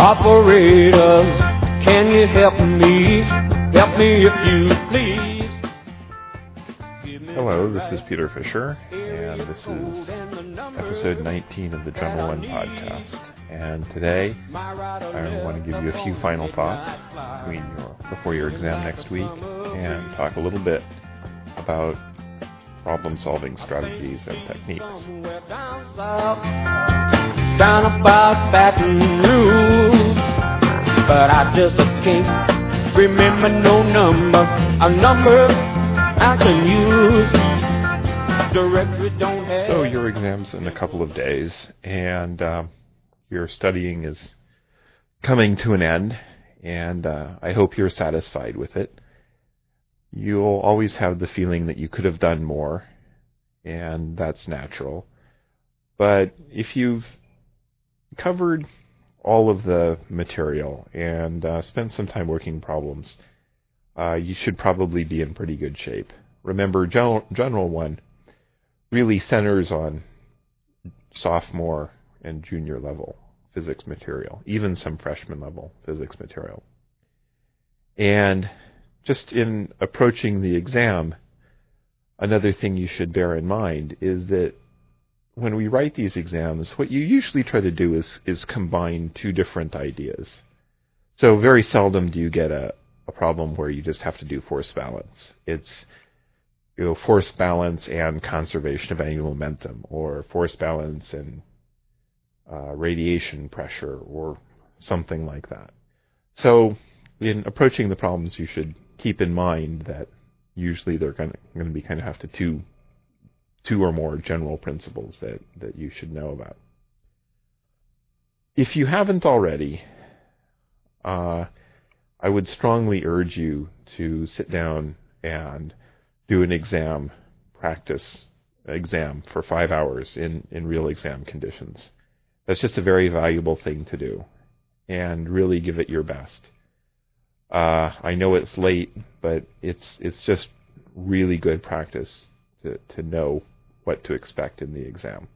Operators, can you help me? Help me if you please. Hello, this is Peter Fisher, and this is episode 19 of the General One podcast. And today, I want to give you a few final thoughts before your exam next week, and talk a little bit about problem-solving strategies and techniques. Down about Baton Rouge, but I just can't remember no number, a number I can use. Directory don't have. So your exam's in a couple of days, and your studying is coming to an end, and I hope you're satisfied with it. You'll always have the feeling that you could have done more, and that's natural. But if you've covered all of the material and spent some time working problems, you should probably be in pretty good shape. Remember, General One really centers on sophomore and junior level physics material, even some freshman level physics material. And just in approaching the exam, another thing you should bear in mind is that when we write these exams, what you usually try to do is combine two different ideas. So very seldom do you get a problem where you just have to do force balance. It's force balance and conservation of angular momentum, or force balance and radiation pressure, or something like that. So in approaching the problems, you should keep in mind that usually they're going to be kind of have to two or more general principles that you should know about. If you haven't already, I would strongly urge you to sit down and do an practice exam for 5 hours in real exam conditions. That's just a very valuable thing to do, and really give it your best. I know it's late, but it's just really good practice to know what to expect in the exam.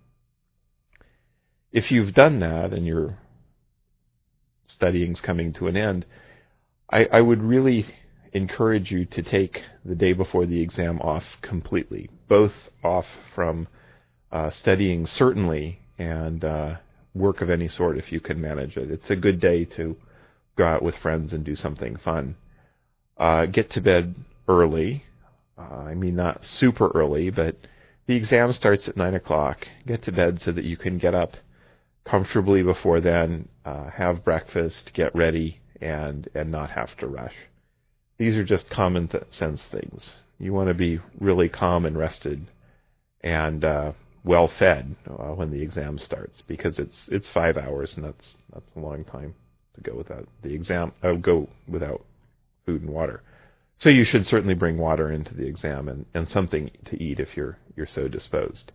If you've done that and your studying's coming to an end, I would really encourage you to take the day before the exam off completely, both off from studying certainly, and work of any sort if you can manage it. It's a good day to go out with friends and do something fun. Get to bed early. Not super early, but the exam starts at 9 o'clock. Get to bed so that you can get up comfortably before then, have breakfast, get ready, and not have to rush. These are just common sense things. You want to be really calm and rested and well fed when the exam starts, because it's 5 hours, and that's a long time to go without the exam. Go without food and water. So you should certainly bring water into the exam and something to eat if you're so disposed.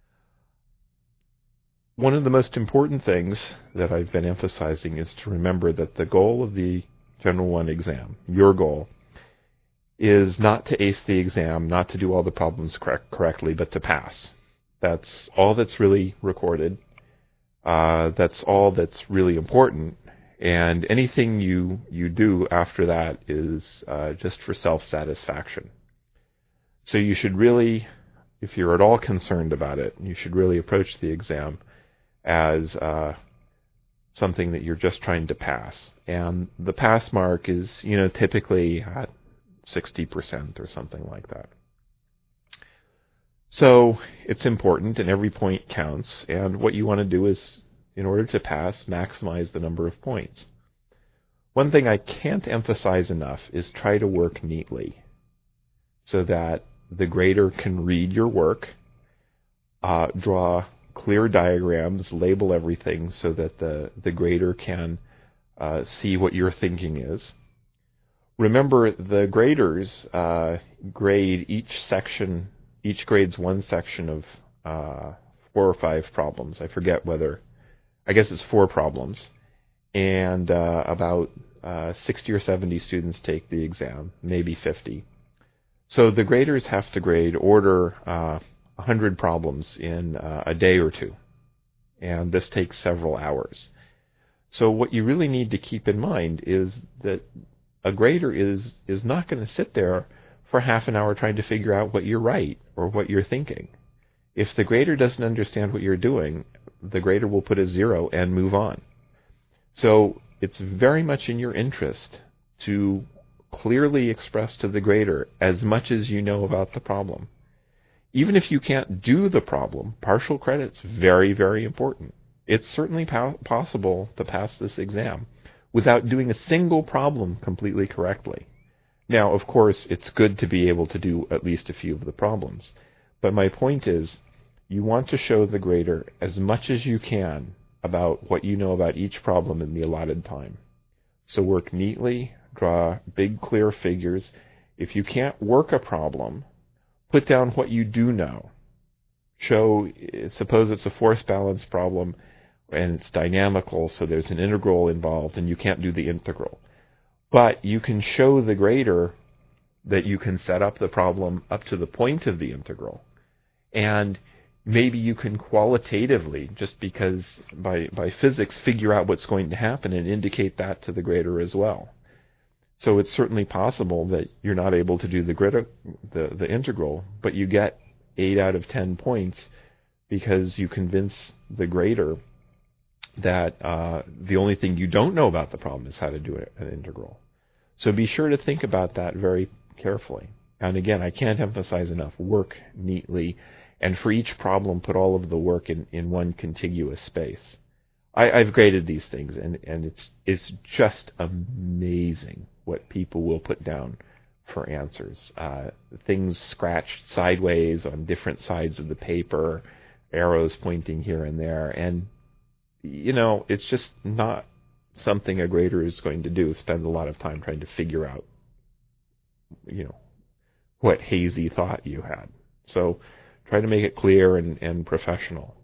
One of the most important things that I've been emphasizing is to remember that the goal of the General One exam, your goal, is not to ace the exam, not to do all the problems correctly, but to pass. That's all that's really recorded. That's all that's really important. And anything you do after that is just for self-satisfaction. So you should really, if you're at all concerned about it, you should really approach the exam as something that you're just trying to pass. And the pass mark is, typically at 60% or something like that. So it's important, and every point counts. And what you want to do is, in order to pass, maximize the number of points. One thing I can't emphasize enough is try to work neatly so that the grader can read your work, draw clear diagrams, label everything so that the grader can see what your thinking is. Remember, the graders grade each grades one section of 4 or 5 problems. I guess it's 4 problems. And about 60 or 70 students take the exam, maybe 50. So the graders have to order 100 problems in a day or two. And this takes several hours. So what you really need to keep in mind is that a grader is not going to sit there for half an hour trying to figure out what you're right or what you're thinking. If the grader doesn't understand what you're doing, the grader will put a 0 and move on. So it's very much in your interest to clearly express to the grader as much as you know about the problem. Even if you can't do the problem, partial credit's very, very important. It's certainly possible to pass this exam without doing a single problem completely correctly. Now, of course, it's good to be able to do at least a few of the problems. But my point is, you want to show the grader as much as you can about what you know about each problem in the allotted time. So work neatly, draw big, clear figures. If you can't work a problem, put down what you do know. Suppose it's a force balance problem, and it's dynamical, so there's an integral involved, and you can't do the integral. But you can show the grader that you can set up the problem up to the point of the integral. And maybe you can qualitatively, just because by physics, figure out what's going to happen and indicate that to the grader as well. So it's certainly possible that you're not able to do the integral, but you get 8 out of 10 points because you convince the grader that the only thing you don't know about the problem is how to do an integral. So be sure to think about that very carefully. And again, I can't emphasize enough, work neatly, and for each problem, put all of the work in one contiguous space. I've graded these things, and it's just amazing what people will put down for answers. Things scratched sideways on different sides of the paper, arrows pointing here and there, and it's just not something a grader is going to do, spend a lot of time trying to figure out, what hazy thought you had. So try to make it clear and professional.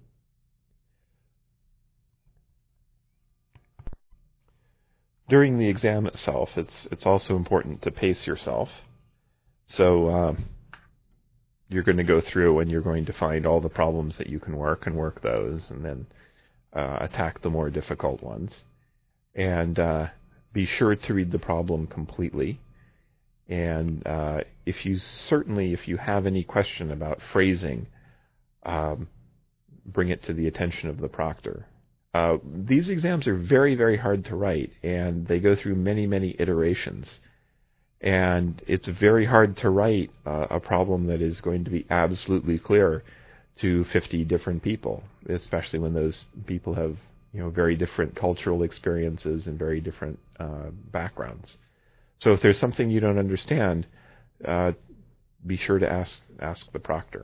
During the exam itself, it's also important to pace yourself. So you're going to go through and you're going to find all the problems that you can work and work those, and then attack the more difficult ones. And be sure to read the problem completely. And if you have any question about phrasing, bring it to the attention of the proctor. These exams are very, very hard to write, and they go through many, many iterations. And it's very hard to write a problem that is going to be absolutely clear to 50 different people, especially when those people have very different cultural experiences and very different backgrounds. So if there's something you don't understand, be sure to ask the proctor.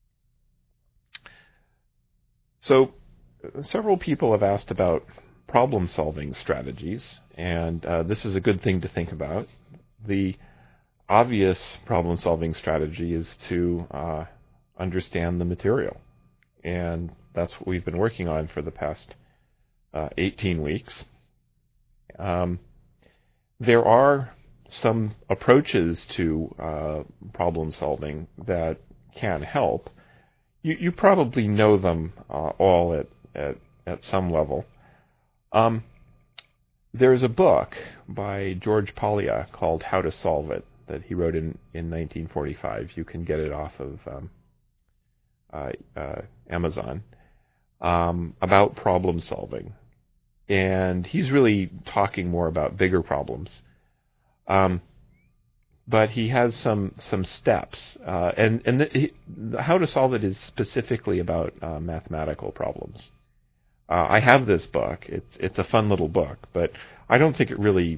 So several people have asked about problem-solving strategies, and this is a good thing to think about. The obvious problem-solving strategy is to understand the material, and that's what we've been working on for the past 18 weeks. There are some approaches to problem-solving that can help. You probably know them all at some level. There's a book by George Polya called How to Solve It that he wrote in 1945. You can get it off of Amazon, about problem solving. And he's really talking more about bigger problems. But he has some steps, and How to Solve It is specifically about mathematical problems. I have this book. It's a fun little book, but I don't think it really,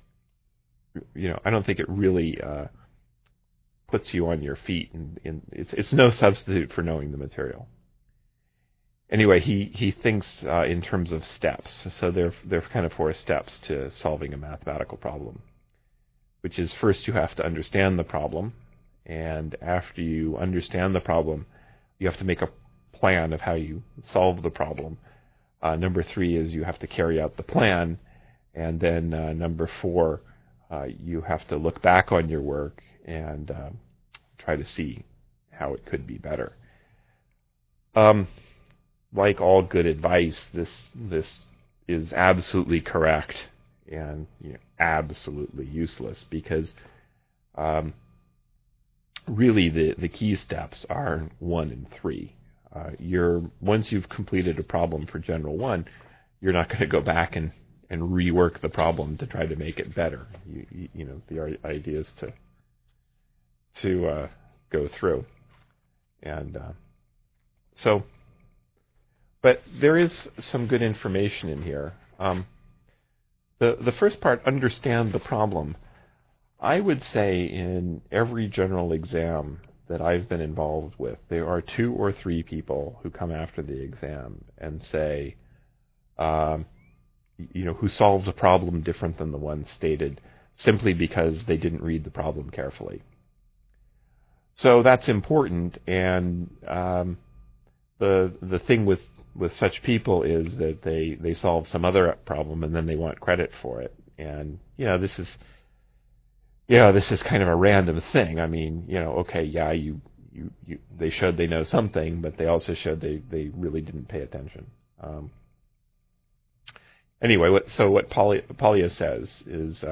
puts you on your feet, and it's no substitute for knowing the material. Anyway, he thinks in terms of steps. So there are kind of 4 steps to solving a mathematical problem, which is first you have to understand the problem, and after you understand the problem, you have to make a plan of how you solve the problem. Number 3 is you have to carry out the plan, and then number 4, you have to look back on your work and try to see how it could be better. Like all good advice, this is absolutely correct and absolutely useless, because really the key steps are 1 and 3. Once you've completed a problem for General 1, you're not going to go back and rework the problem to try to make it better. The idea is to go through. And but there is some good information in here. The first part, understand the problem. I would say in every general exam that I've been involved with, there are 2 or 3 people who come after the exam and say, who solved a problem different than the one stated, simply because they didn't read the problem carefully. So that's important, and the thing with such people is that they solve some other problem and then they want credit for it. And this is kind of a random thing. I mean, they showed they know something, but they also showed they really didn't pay attention. Anyway, what Polya says is,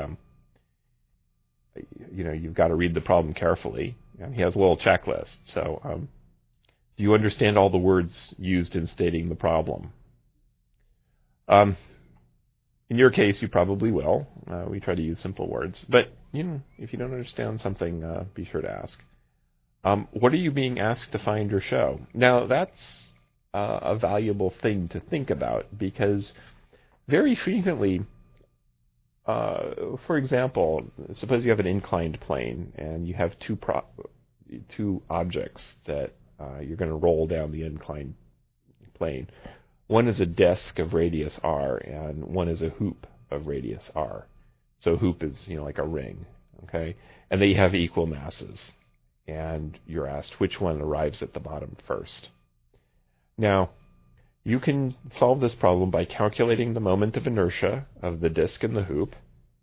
you've got to read the problem carefully. And he has a little checklist. So, do you understand all the words used in stating the problem? In your case, you probably will. We try to use simple words. But, if you don't understand something, be sure to ask. What are you being asked to find or show? Now, that's a valuable thing to think about, because very frequently, for example, suppose you have an inclined plane and you have two objects that you're going to roll down the inclined plane. One is a disk of radius r, and one is a hoop of radius r. So hoop is like a ring, okay? And they have equal masses, and you're asked which one arrives at the bottom first. Now, you can solve this problem by calculating the moment of inertia of the disk and the hoop,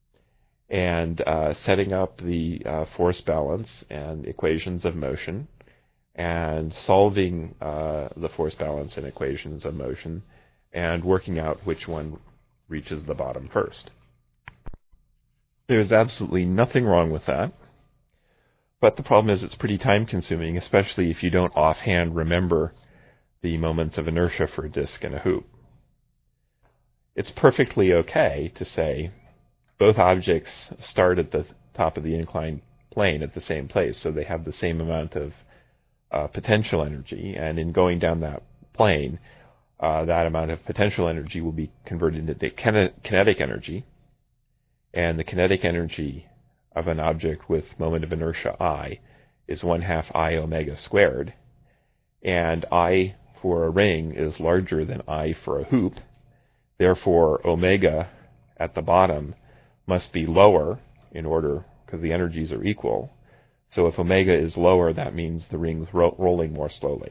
and setting up the force balance and equations of motion, and solving the force balance and equations of motion, and working out which one reaches the bottom first. There's absolutely nothing wrong with that, but the problem is it's pretty time-consuming, especially if you don't offhand remember the moments of inertia for a disk and a hoop. It's perfectly okay to say both objects start at the top of the inclined plane at the same place, so they have the same amount of potential energy, and in going down that plane, that amount of potential energy will be converted into kinetic energy, and the kinetic energy of an object with moment of inertia I is 1/2 I omega squared, and I for a ring is larger than I for a hoop. Therefore, omega at the bottom must be lower in order, because the energies are equal. So if omega is lower, that means the ring's rolling more slowly.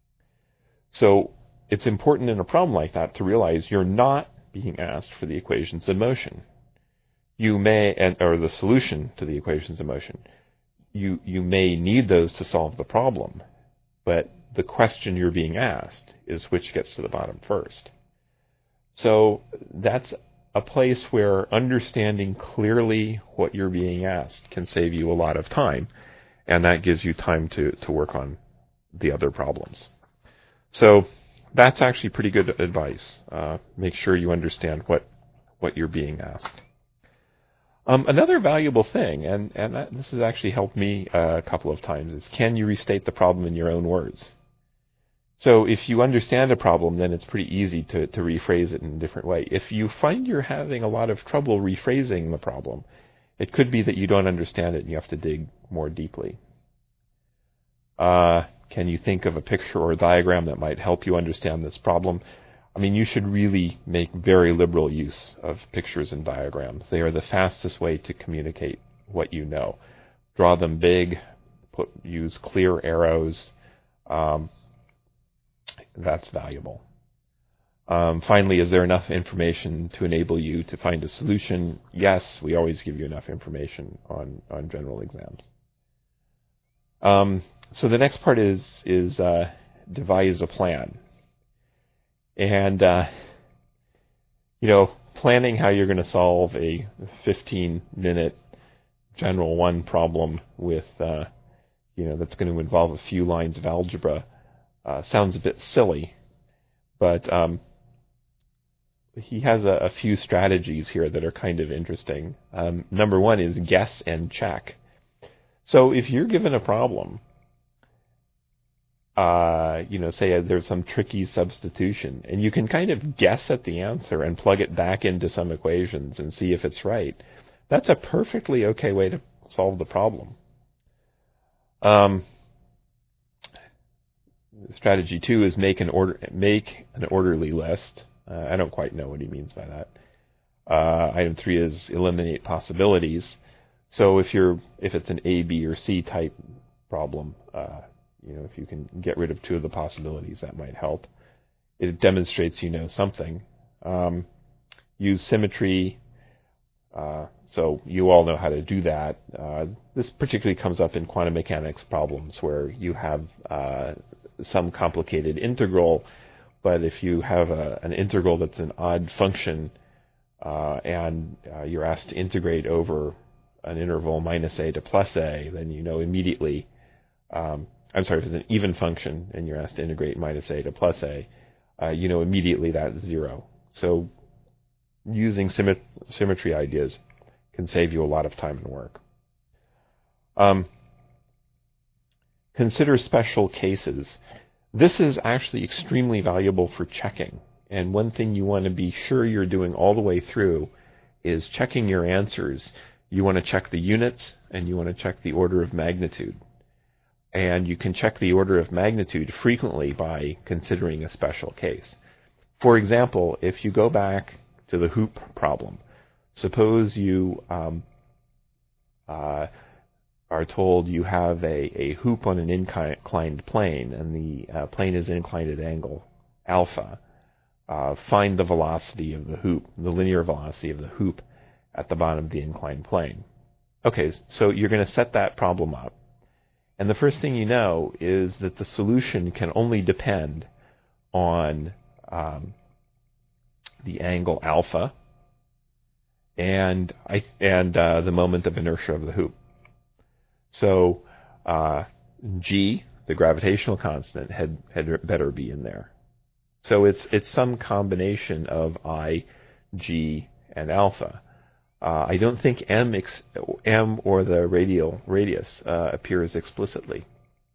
So it's important in a problem like that to realize you're not being asked for the equations of motion. You may, or the solution to the equations of motion. You may need those to solve the problem, but the question you're being asked is which gets to the bottom first. So that's a place where understanding clearly what you're being asked can save you a lot of time, and that gives you time to work on the other problems. So that's actually pretty good advice. Make sure you understand what you're being asked. Another valuable thing, and this has actually helped me a couple of times, is can you restate the problem in your own words? So if you understand a problem, then it's pretty easy to rephrase it in a different way. If you find you're having a lot of trouble rephrasing the problem, it could be that you don't understand it and you have to dig more deeply. Can you think of a picture or a diagram that might help you understand this problem? I mean, you should really make very liberal use of pictures and diagrams. They are the fastest way to communicate what you know. Draw them big, use clear arrows. That's valuable. Finally, is there enough information to enable you to find a solution? Yes, we always give you enough information on general exams. So the next part is devise a plan. And, planning how you're going to solve a 15-minute General 1 problem with, that's going to involve a few lines of algebra sounds a bit silly, but he has a few strategies here that are kind of interesting. Number one is guess and check. So if you're given a problem, say there's some tricky substitution, and you can kind of guess at the answer and plug it back into some equations and see if it's right, that's a perfectly okay way to solve the problem. Strategy 2 is make an orderly list. I don't quite know what he means by that. Item 3 is eliminate possibilities. So if it's an A, B, or C type problem, if you can get rid of 2 of the possibilities, that might help. It demonstrates something. Use symmetry. So you all know how to do that. This particularly comes up in quantum mechanics problems where you have some complicated integral, but if you have an integral that's an odd function and you're asked to integrate over an interval minus a to plus a, then immediately, if it's an even function and you're asked to integrate minus a to plus a, immediately that's 0. So using symmetry ideas can save you a lot of time and work. Consider special cases. This is actually extremely valuable for checking. And one thing you want to be sure you're doing all the way through is checking your answers. You want to check the units and you want to check the order of magnitude. And you can check the order of magnitude frequently by considering a special case. For example, if you go back to the hoop problem, suppose you are told you have a hoop on an inclined plane, and the plane is inclined at angle alpha. Find the velocity of the hoop, the linear velocity of the hoop at the bottom of the inclined plane. Okay, so you're going to set that problem up. And the first thing you know is that the solution can only depend on the angle alpha and the moment of inertia of the hoop. So g, the gravitational constant, had better be in there. So it's some combination of I, g, and alpha. I don't think m or the radial radius appears explicitly.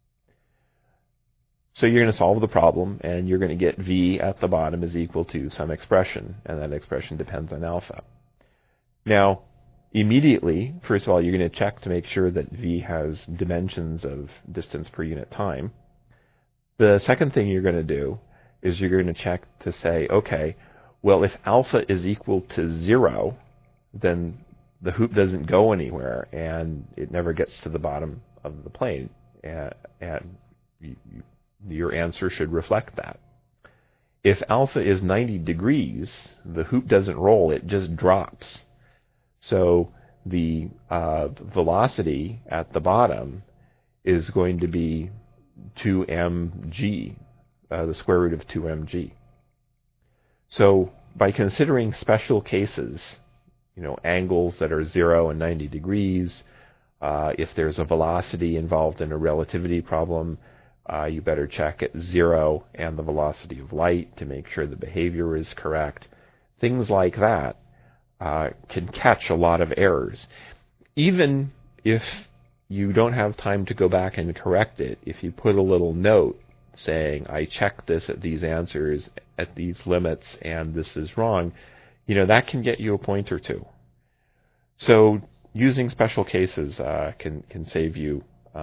So you're going to solve the problem, and you're going to get v at the bottom is equal to some expression, and that expression depends on alpha. Now, immediately, first of all, you're going to check to make sure that v has dimensions of distance per unit time. The second thing you're going to do is you're going to check to say, okay, well, if alpha is equal to 0, then the hoop doesn't go anywhere, and it never gets to the bottom of the plane, and your answer should reflect that. If alpha is 90 degrees, the hoop doesn't roll, it just drops. So the velocity at the bottom is going to be 2mg, the square root of 2mg. So by considering special cases, angles that are 0 and 90 degrees, if there's a velocity involved in a relativity problem, you better check at 0 and the velocity of light to make sure the behavior is correct. Things like that can catch a lot of errors. Even if you don't have time to go back and correct it, if you put a little note saying, I checked this at these answers, at these limits, and this is wrong, that can get you a point or two. So using special cases can save you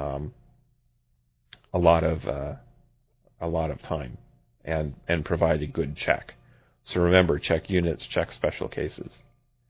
a lot of time and provide a good check. So remember, check units, check special cases.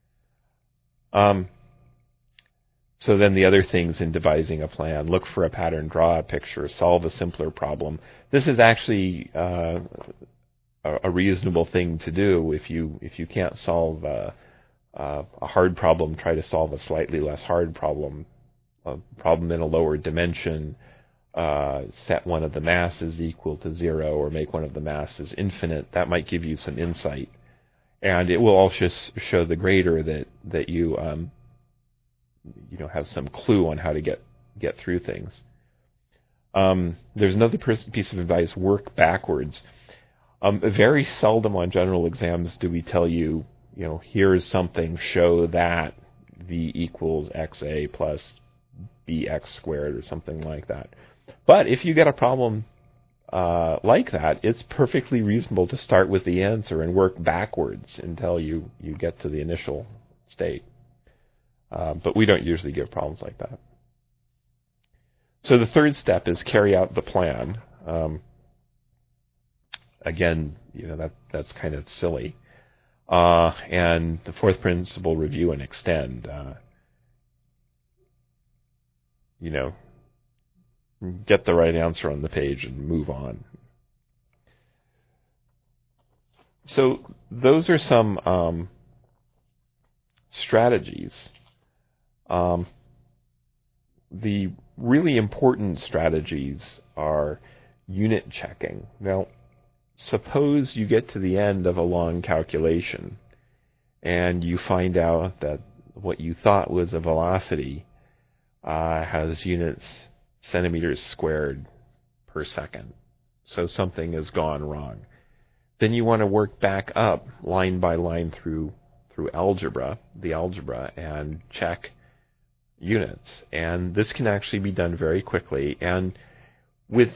So then the other things in devising a plan: look for a pattern, draw a picture, solve a simpler problem. This is actually a reasonable thing to do. If you can't solve a hard problem, try to solve a slightly less hard problem, a problem in a lower dimension. Set one of the masses equal to 0 or make one of the masses infinite. That might give you some insight. And it will also show the grader that you have some clue on how to get through things. There's another piece of advice: work backwards. Very seldom on general exams do we tell you, here's something, show that v equals xa plus bx squared or something like that. But if you get a problem like that, it's perfectly reasonable to start with the answer and work backwards until you get to the initial state. But we don't usually give problems like that. So the third step is carry out the plan. Again, that's kind of silly. And the fourth principle, review and extend. Get the right answer on the page and move on. So those are some strategies. The really important strategies are unit checking. Now, suppose you get to the end of a long calculation and you find out that what you thought was a velocity has units centimeters squared per second. So something has gone wrong. Then you want to work back up line by line through the algebra, and check units. And this can actually be done very quickly. And with,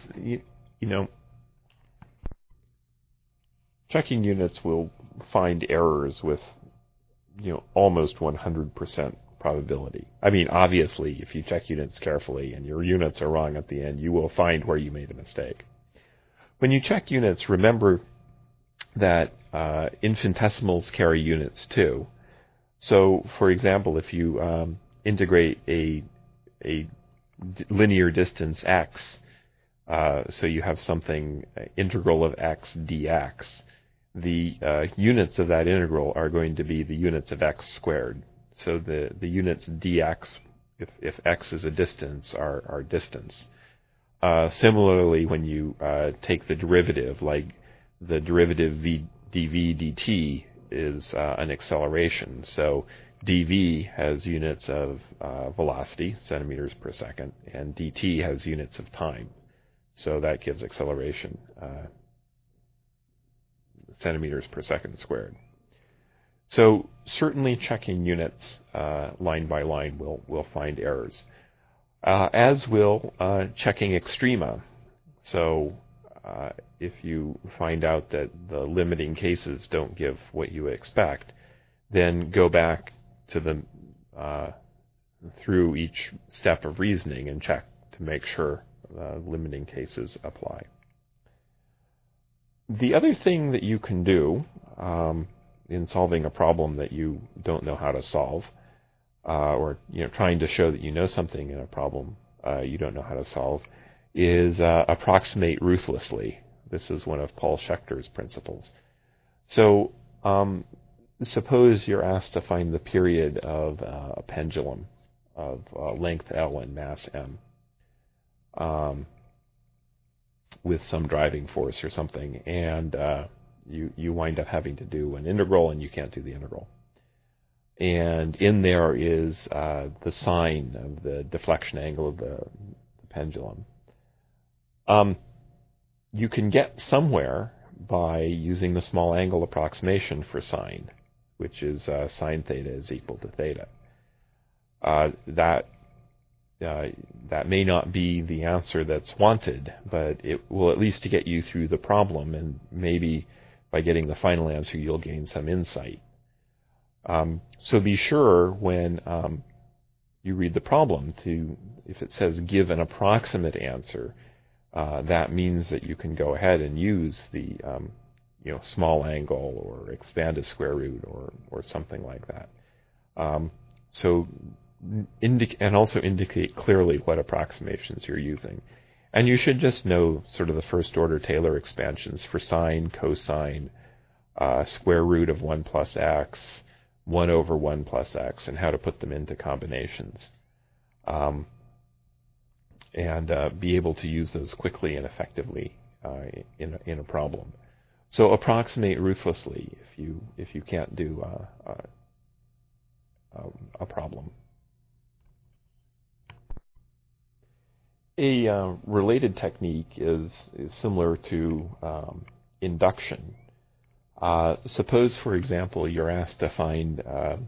checking units will find errors with, almost 100% probability. I mean, obviously, if you check units carefully and your units are wrong at the end, you will find where you made a mistake. When you check units, remember that infinitesimals carry units too. So, for example, if you integrate a linear distance x, so you have something integral of x dx, the units of that integral are going to be the units of x squared. So the units dx, if x is a distance, are distance. Similarly, when you take the derivative, like the derivative v dv dt is an acceleration. So dv has units of velocity, centimeters per second, and dt has units of time. So that gives acceleration, centimeters per second squared. So certainly checking units line by line will find errors, as will checking extrema. So if you find out that the limiting cases don't give what you expect, then go back to the through each step of reasoning and check to make sure limiting cases apply. The other thing that you can do in solving a problem that you don't know how to solve, or trying to show that you know something in a problem you don't know how to solve, is approximate ruthlessly. This is one of Paul Schechter's principles. So suppose you're asked to find the period of a pendulum of length L and mass m, with some driving force or something, and you wind up having to do an integral, and you can't do the integral. And in there is the sine of the deflection angle of the pendulum. You can get somewhere by using the small angle approximation for sine, which is sine theta is equal to theta. That may not be the answer that's wanted, but it will at least get you through the problem, and maybe by getting the final answer you'll gain some insight. So be sure when you read the problem to, if it says give an approximate answer, that means that you can go ahead and use the small angle or expand a square root or something like that. And also indicate clearly what approximations you're using. And you should just know sort of the first order Taylor expansions for sine, cosine, square root of 1 plus x, 1 over 1 plus x, and how to put them into combinations. And be able to use those quickly and effectively in a problem. So approximate ruthlessly if you can't do a problem. A related technique is similar to induction. Suppose, for example, you're asked to find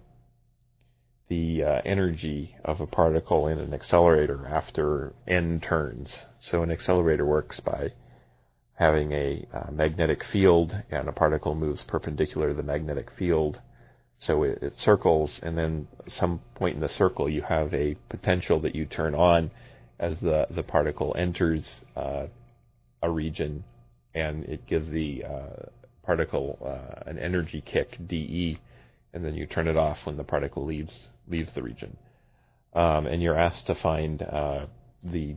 the energy of a particle in an accelerator after n turns. So an accelerator works by having a magnetic field, and a particle moves perpendicular to the magnetic field. So it circles, and then some point in the circle you have a potential that you turn on as the particle enters a region, and it gives the particle an energy kick, dE, and then you turn it off when the particle leaves the region. And you're asked to find the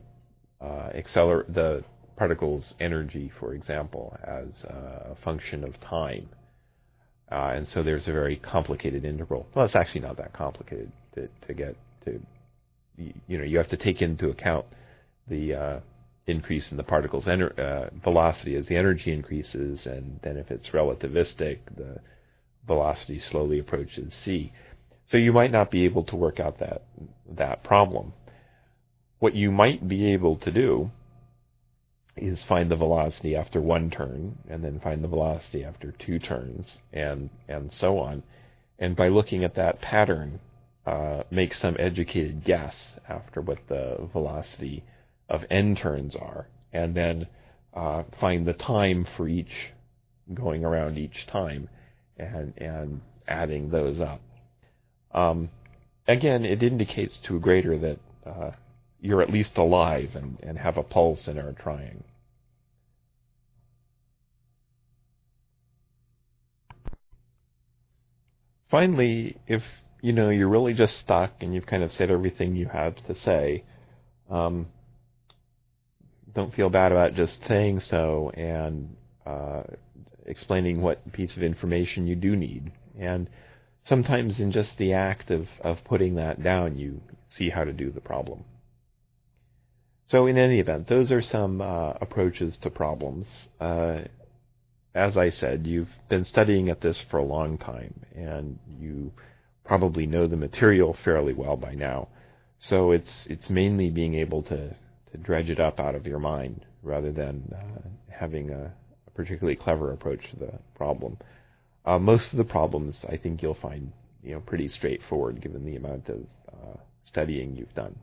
particle's energy, for example, as a function of time. And so there's a very complicated integral. Well, it's actually not that complicated to get to. You have to take into account the increase in the particle's velocity as the energy increases, and then if it's relativistic, the velocity slowly approaches c. So you might not be able to work out that problem. What you might be able to do is find the velocity after one turn, and then find the velocity after two turns, and so on. And by looking at that pattern, make some educated guess after what the velocity of n turns are, and then find the time for each going around each time, and adding those up. Again, it indicates to a grader that you're at least alive and have a pulse and are trying. Finally, if you're really just stuck and you've kind of said everything you have to say, don't feel bad about just saying so and explaining what piece of information you do need. And sometimes in just the act of putting that down, you see how to do the problem. So in any event, those are some approaches to problems. As I said, you've been studying at this for a long time, and you probably know the material fairly well by now. So it's mainly being able to dredge it up out of your mind rather than having a particularly clever approach to the problem. Most of the problems I think you'll find pretty straightforward given the amount of studying you've done.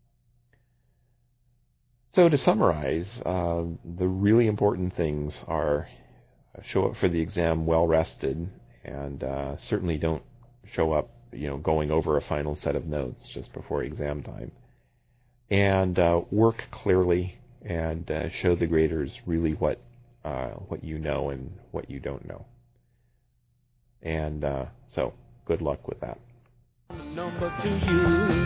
So to summarize, the really important things are show up for the exam well rested, and certainly don't show up going over a final set of notes just before exam time. And work clearly and show the graders really what you know and what you don't know. And so good luck with that. Number to you.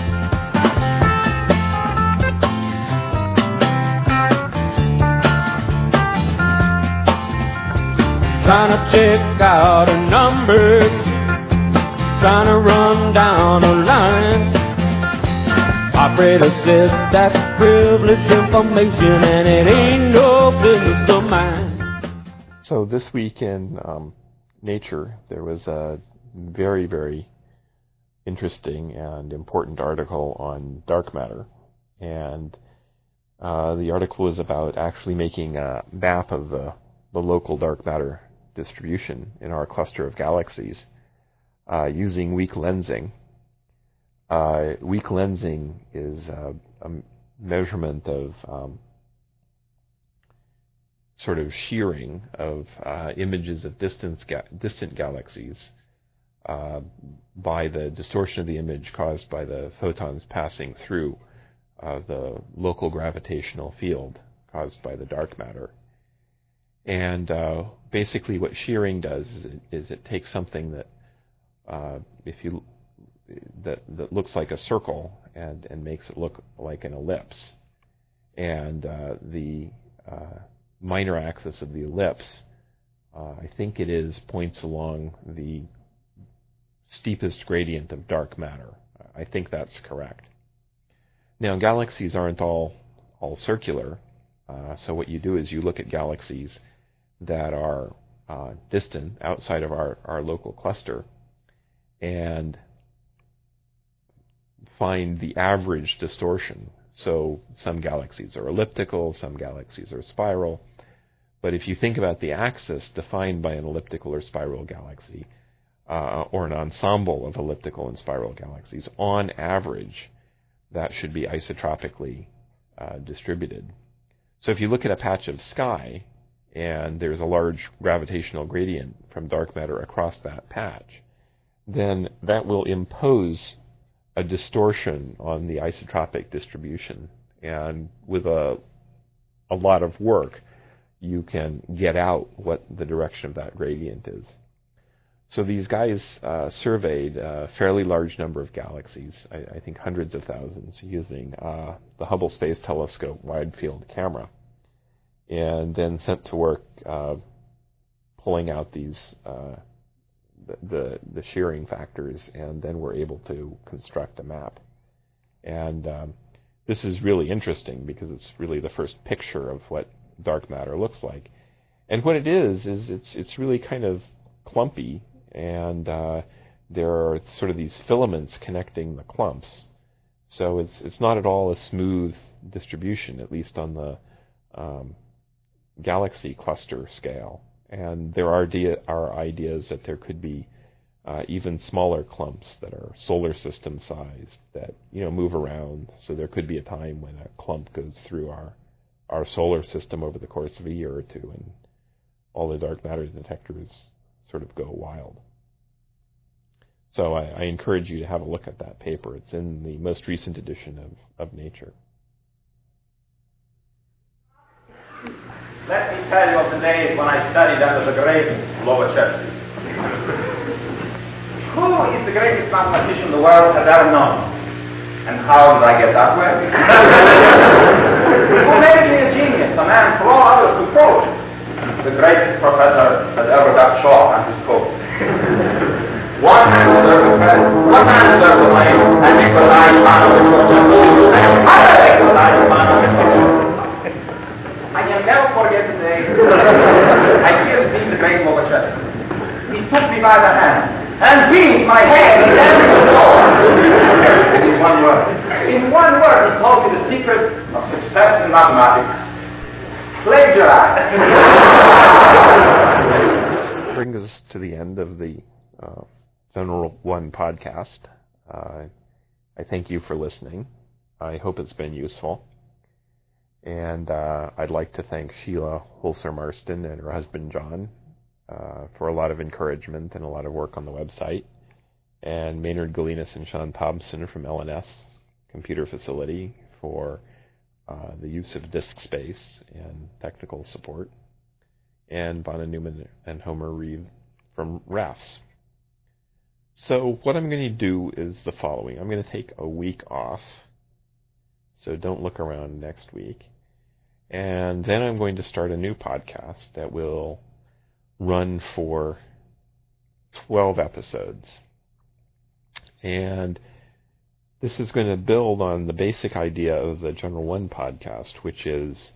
Trying to check out a number, trying to run down a line. Operator says that's privileged information and it ain't no business of mine. So this week in Nature, there was a very, very interesting and important article on dark matter. And the article was about actually making a map of the local dark matter distribution in our cluster of galaxies using weak lensing. Weak lensing is a measurement of sort of shearing of images of distant galaxies by the distortion of the image caused by the photons passing through the local gravitational field caused by the dark matter. And basically what shearing does is it takes something that that looks like a circle and makes it look like an ellipse. And the minor axis of the ellipse, I think it is, points along the steepest gradient of dark matter. I think that's correct. Now, galaxies aren't all circular. So what you do is you look at galaxies that are distant outside of our local cluster and find the average distortion. So some galaxies are elliptical, some galaxies are spiral. But if you think about the axis defined by an elliptical or spiral galaxy, or an ensemble of elliptical and spiral galaxies, on average, that should be isotropically distributed. So if you look at a patch of sky, and there's a large gravitational gradient from dark matter across that patch, then that will impose a distortion on the isotropic distribution. And with a lot of work, you can get out what the direction of that gradient is. So these guys surveyed a fairly large number of galaxies, I think hundreds of thousands, using the Hubble Space Telescope wide field camera, and then sent to work pulling out these the shearing factors, and then were able to construct a map. And this is really interesting because it's really the first picture of what dark matter looks like. And what it is it's really kind of clumpy, and there are sort of these filaments connecting the clumps. So it's not at all a smooth distribution, at least on the galaxy cluster scale. And there are ideas that there could be even smaller clumps that are solar system sized that move around. So there could be a time when a clump goes through our solar system over the course of a year or two, and all the dark matter detectors sort of go wild. So I encourage you to have a look at that paper. It's in the most recent edition of Nature. Let me tell you of the days when I studied under the great Lobachevsky. Who is the greatest mathematician the world has ever known? And how did I get that way? Who made me a genius, a man for all others to quote? The greatest professor that ever got Shaw on his coat. One answer with my and Nikolai Ivanovich was just moved and other Nikolai Ivanovich. I can never forget the day I kissed the great Lobachevsky. He took me by the hand and beat my head against the door. In one word. In one word, he told me the secret of success in mathematics. Plagiarize. This brings us to the end of the General One podcast. I thank you for listening. I hope it's been useful. And I'd like to thank Sheila Holzer-Marston and her husband John for a lot of encouragement and a lot of work on the website, and Maynard Galinas and Sean Thompson from LNS Computer Facility for the use of disk space and technical support, and Vanna Newman and Homer Reeve from RAFS. So what I'm going to do is the following. I'm going to take a week off, so don't look around next week. And then I'm going to start a new podcast that will run for 12 episodes. And this is going to build on the basic idea of the General One podcast, which is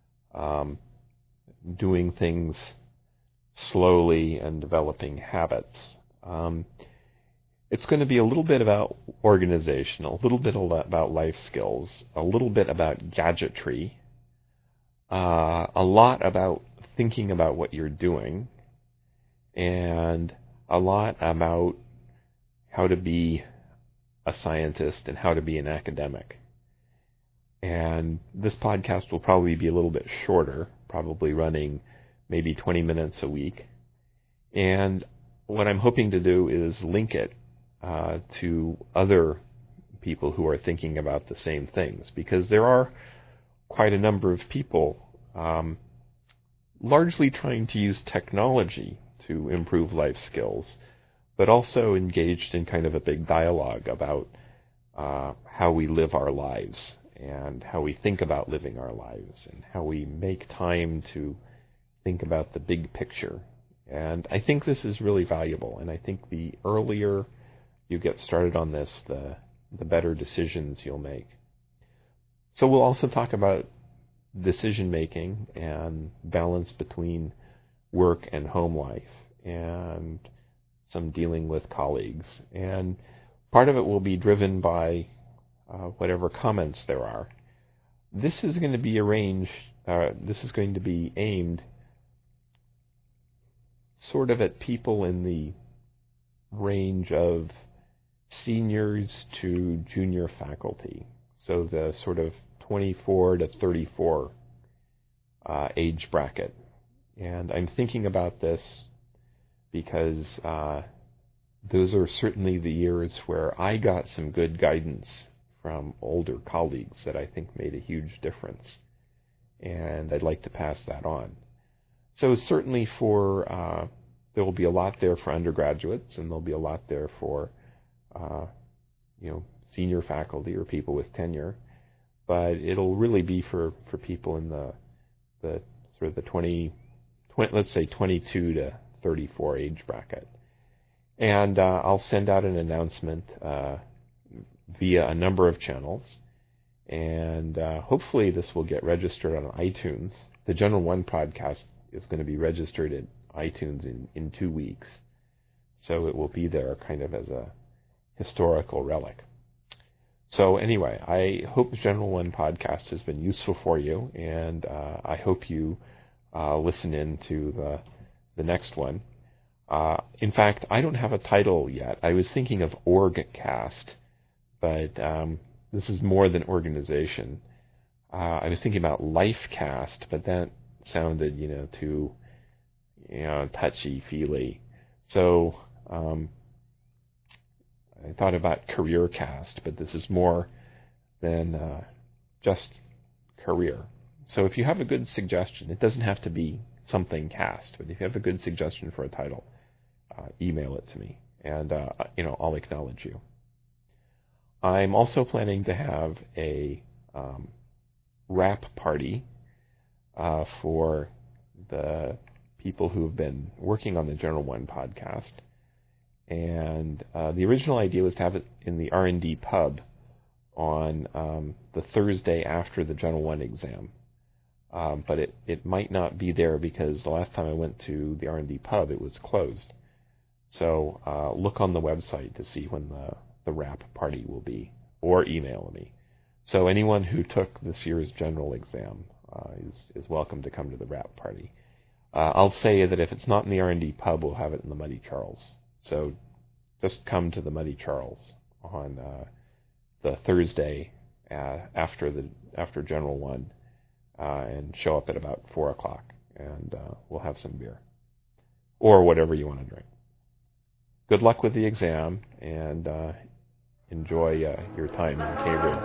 doing things slowly and developing habits. It's going to be a little bit about organization, a little bit about life skills, a little bit about gadgetry, a lot about thinking about what you're doing, and a lot about how to be a scientist and how to be an academic. And this podcast will probably be a little bit shorter, probably running maybe 20 minutes a week. And what I'm hoping to do is link it to other people who are thinking about the same things, because there are quite a number of people largely trying to use technology to improve life skills, but also engaged in kind of a big dialogue about how we live our lives and how we think about living our lives and how we make time to think about the big picture. And I think this is really valuable, and I think the earlier you get started on this, the better decisions you'll make. So we'll also talk about decision making and balance between work and home life, and some dealing with colleagues. And part of it will be driven by whatever comments there are. This is going to be aimed sort of at people in the range of seniors to junior faculty. So the sort of 24 to 34 age bracket. And I'm thinking about this because those are certainly the years where I got some good guidance from older colleagues that I think made a huge difference. And I'd like to pass that on. So certainly there will be a lot there for undergraduates, and there'll be a lot there for senior faculty or people with tenure. But it'll really be for people in the sort of the 20, let's say 22 to 34 age bracket. And I'll send out an announcement via a number of channels, and hopefully this will get registered on iTunes. The General One podcast is going to be registered at iTunes in 2 weeks, so it will be there kind of as a historical relic. So anyway, I hope the General One podcast has been useful for you, and I hope you listen in to the next one. In fact, I don't have a title yet. I was thinking of OrgCast, but this is more than organization. I was thinking about LifeCast, but that sounded, too, touchy-feely. So I thought about CareerCast, but this is more than just career. So if you have a good suggestion, it doesn't have to be something cast, but if you have a good suggestion for a title, email it to me, and I'll acknowledge you. I'm also planning to have a wrap party for the people who have been working on the General One podcast. And the original idea was to have it in the R&D pub on the Thursday after the General One exam. But it might not be there because the last time I went to the R&D pub, it was closed. So look on the website to see when the wrap party will be, or email me. So anyone who took this year's general exam is welcome to come to the wrap party. I'll say that if it's not in the R&D pub, we'll have it in the Muddy Charles. So just come to the Muddy Charles on the Thursday after General One, and show up at about 4 o'clock, and we'll have some beer or whatever you want to drink. Good luck with the exam, and enjoy your time in Cambridge.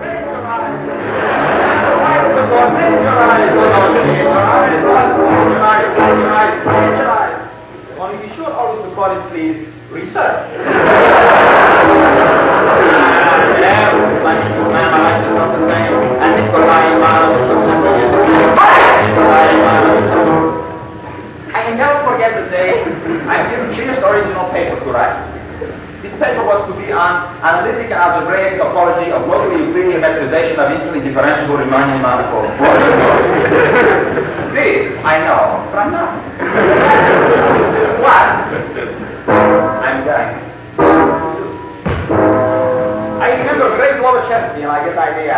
Only be sure always to call it, please, research. I can never forget the day I finished original paper to write. This paper was to be on analytic and algebraic topology of locally Euclidean metrization of instantly differentiable Riemannian manifolds. This, I know, but I'm not. What? I'm dying. I remember Greg Lobaczewski, and I get the idea.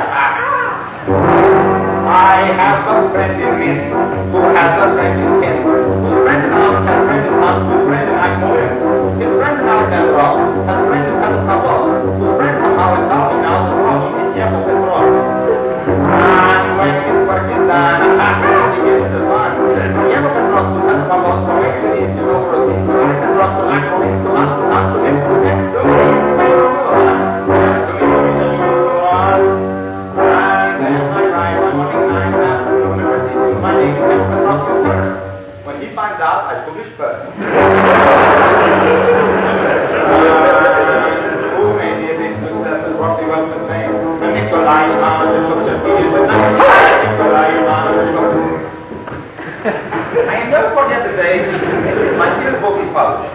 I have a friend in Minsk who has a friend in Kent, whose friend in House has a friend in Hunt, whose friend in Acmoyan, his friend in Alexandrov has a friend in Kazakhstan, whose friend somehow is solving now the problem in Yemen Petrov. And when his work is done, he gets the fun. Yemen Petrov to Kazakhstan, so when he needs to go for a seat, so Alexandrov to Acmoyan, to Hunt, to Hunt, to Minsk, to Minsk, to Minsk. When he finds out, I publish first. Who may be a big success and roughly welcome name? The Nikolai Ivanovich of Turkey is the name. Nikolai Ivanovich of I can never forget the day my first book is published.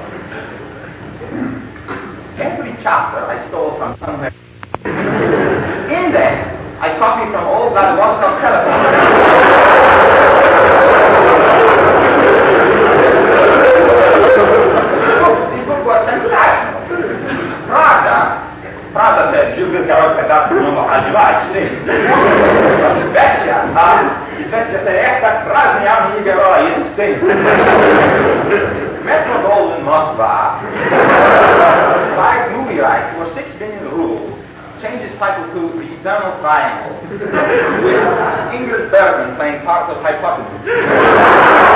Every chapter I stole from somewhere. Index I copied from old Vladivostok telephone. Это разные герои инстинкт. Metro Goldwyn Moskva buys movie rights for 6 billion rubles, changes title to The Eternal Triangle, with Ingrid Bergman playing parts of hypothesis.